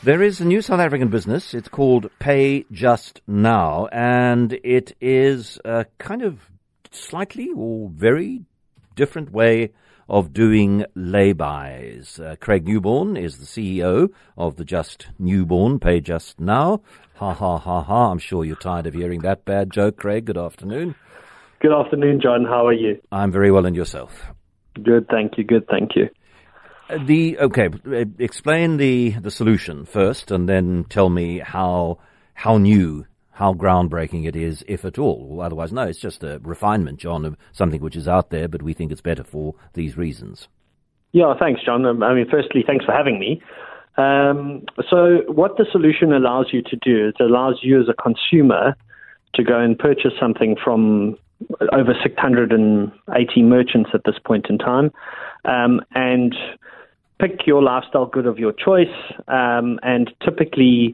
There is a new South African business. It's called Pay Just Now, and it is a kind of slightly or very different way of doing lay-bys. Craig Newborn is the CEO of the Just Newborn, Pay Just Now. Ha, ha, ha, ha. I'm sure you're tired of hearing that bad joke, Craig. Good afternoon. Good afternoon, John. How are you? I'm very well, and yourself? Good, thank you. Good, thank you. Explain the solution first, and then tell me how new, how groundbreaking it is, if at all. Well, otherwise, no, it's just a refinement, John, of something which is out there, but we think it's better for these reasons. Yeah, thanks, John. Firstly, thanks for having me. So what the solution allows you to do is it allows you as a consumer to go and purchase something from over 680 merchants at this point in time, and pick your lifestyle good of your choice, and typically,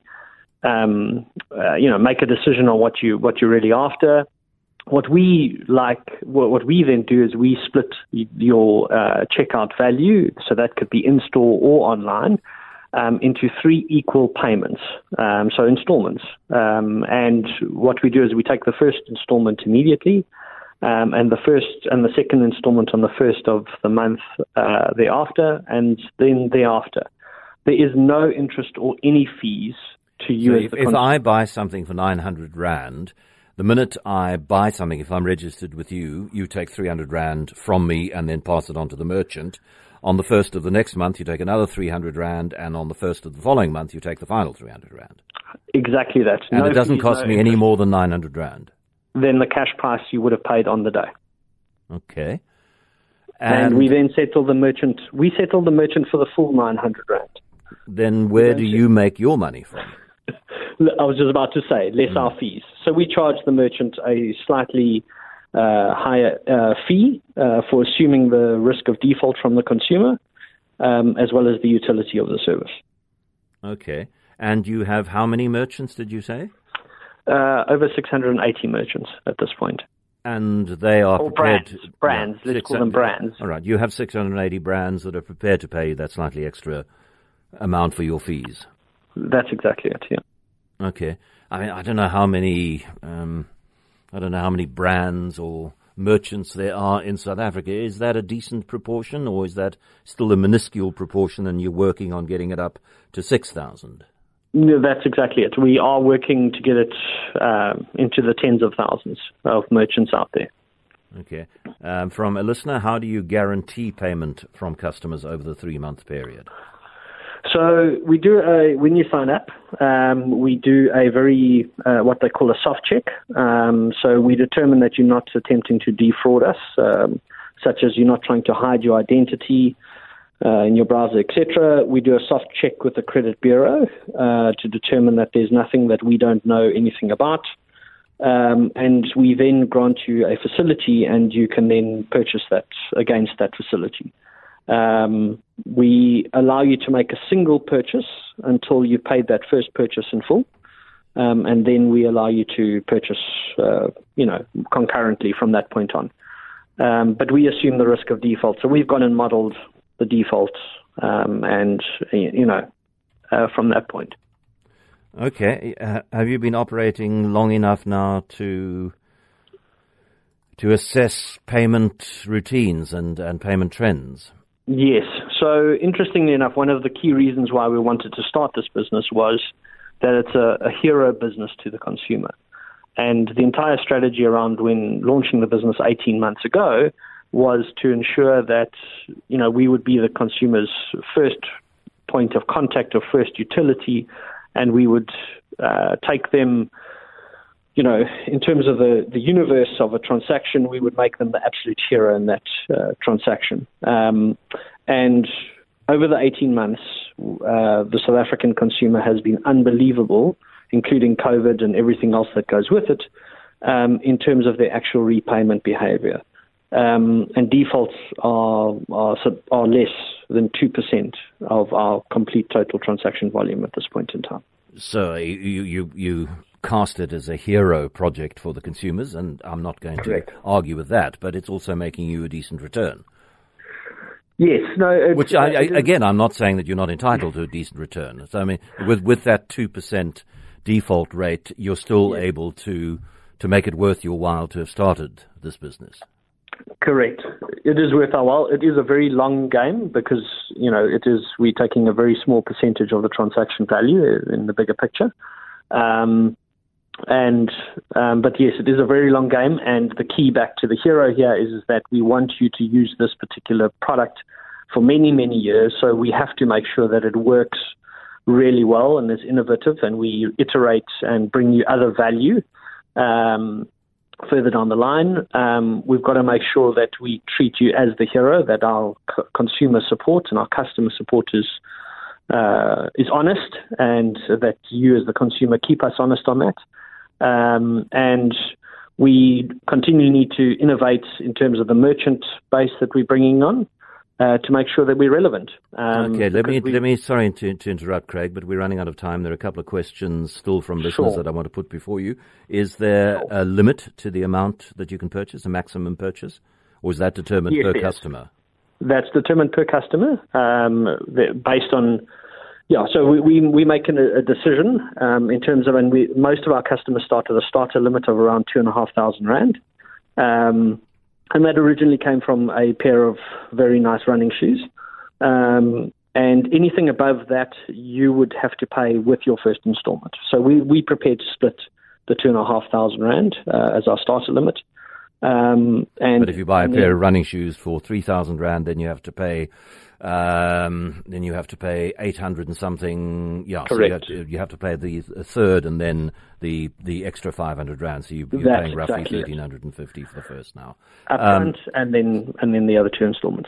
make a decision on what you're really after. What we then do is we split your checkout value, so that could be in store or online, into 3 equal payments, so installments. And what we do is we take the first installment immediately, and the first and the second installment on the first of the month thereafter, and then thereafter. There is no interest or any fees to you. So if I buy something for 900 Rand, the minute I buy something, if I'm registered with you, you take 300 Rand from me and then pass it on to the merchant. On the first of the next month, you take another 300 Rand, and on the first of the following month, you take the final 300 Rand. Exactly that. And it doesn't cost me any more than 900 Rand. Than the cash price you would have paid on the day. Okay. And we then settle the merchant. We settle the merchant for the full 900 Rand. Then where do you make your money from? I was just about to say, less our fees. So we charge the merchant a slightly higher fee for assuming the risk of default from the consumer, as well as the utility of the service. Okay. And you have how many merchants, did you say? Over 680 merchants at this point. And they are prepared... Brands. Let's call them brands. All right. You have 680 brands that are prepared to pay that slightly extra amount for your fees. That's exactly it, yeah. Okay. I mean, I don't know how many brands or merchants there are in South Africa. Is that a decent proportion, or is that still a minuscule proportion and you're working on getting it up to 6,000? No, that's exactly it. We are working to get it into the tens of thousands of merchants out there. Okay. From a listener, how do you guarantee payment from customers over the 3-month period? So we do when you sign up, we do a very, what they call a soft check. So we determine that you're not attempting to defraud us, such as you're not trying to hide your identity in your browser, etc. We do a soft check with the credit bureau to determine that there's nothing that we don't know anything about. And we then grant you a facility, and you can then purchase that against that facility. We allow you to make a single purchase until you've paid that first purchase in full, and then we allow you to purchase, concurrently from that point on. But we assume the risk of default, so we've gone and modelled the default, from that point. Okay. Have you been operating long enough now to assess payment routines and payment trends? Yes. So interestingly enough, one of the key reasons why we wanted to start this business was that it's a hero business to the consumer. And the entire strategy around when launching the business 18 months ago was to ensure that, we would be the consumer's first point of contact or first utility, and we would take them, in terms of the universe of a transaction, we would make them the absolute hero in that transaction. And over the 18 months, the South African consumer has been unbelievable, including COVID and everything else that goes with it, in terms of their actual repayment behavior. And defaults are less than 2% of our complete total transaction volume at this point in time. So you cast it as a hero project for the consumers, and I'm not going to argue with that, but it's also making you a decent return. Yes, no. Which, again, I'm not saying that you're not entitled to a decent return. So, I mean, with that 2% default rate, you're still able to make it worth your while to have started this business. Correct. It is worth our while. It is a very long game because, we're taking a very small percentage of the transaction value in the bigger picture. But yes, it is a very long game, and the key back to the hero here is that we want you to use this particular product for many, many years, so we have to make sure that it works really well and is innovative, and we iterate and bring you other value further down the line. We've got to make sure that we treat you as the hero, that our consumer support and our customer support is honest, and that you as the consumer keep us honest on that. And we continually need to innovate in terms of the merchant base that we're bringing on to make sure that we're relevant. Okay, let me. Sorry to interrupt, Craig, but we're running out of time. There are a couple of questions still from listeners that I want to put before you. Is there a limit to the amount that you can purchase, a maximum purchase, or is that determined per customer? That's determined per customer, based on. Yeah, so we make a decision in terms of, and most of our customers start with a starter limit of around 2,500 rand, and that originally came from a pair of very nice running shoes, and anything above that you would have to pay with your first installment. So we prepared to split the 2,500 rand as our starter limit. But if you buy a pair of running shoes for 3,000 rand, then you have to pay. Then you have to pay 800 and something. Yeah, correct. So you have to pay the third, and then the extra 500 rand. So you're paying roughly 1,350 for the first now. Upfront, and then the other two installments.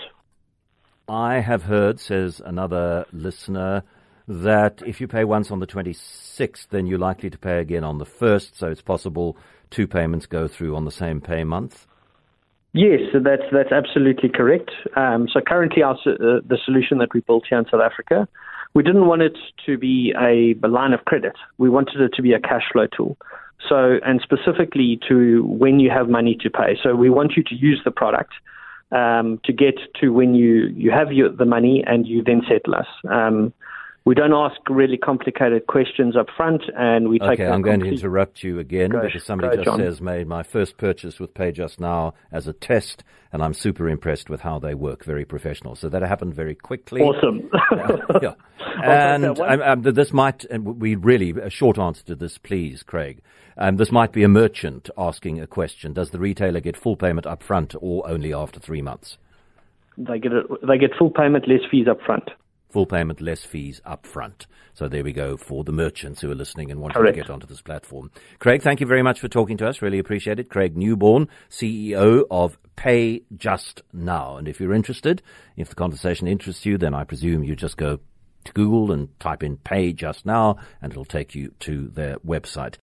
I have heard, says another listener, that if you pay once on the 26th, then you're likely to pay again on the 1st. So it's possible two payments go through on the same pay month. Yes, so that's absolutely correct. So currently, the solution that we built here in South Africa, we didn't want it to be a line of credit. We wanted it to be a cash flow tool. So, and specifically to when you have money to pay. So we want you to use the product to get to when you have the money and you then settle us. We don't ask really complicated questions up front, and we take... Okay, I'm going to interrupt you again because somebody just says, made my first purchase with Pay Just Now as a test, and I'm super impressed with how they work, very professional. So that happened very quickly. Awesome. Yeah. And this might, and we really, a short answer to this, please, Craig. This might be a merchant asking a question. Does the retailer get full payment up front or only after 3 months? They get full payment, less fees up front. Full payment, less fees up front. So there we go for the merchants who are listening and wanting to get onto this platform. Craig, thank you very much for talking to us. Really appreciate it. Craig Newborn, CEO of Pay Just Now. And if you're interested, if the conversation interests you, then I presume you just go to Google and type in Pay Just Now, and it'll take you to their website.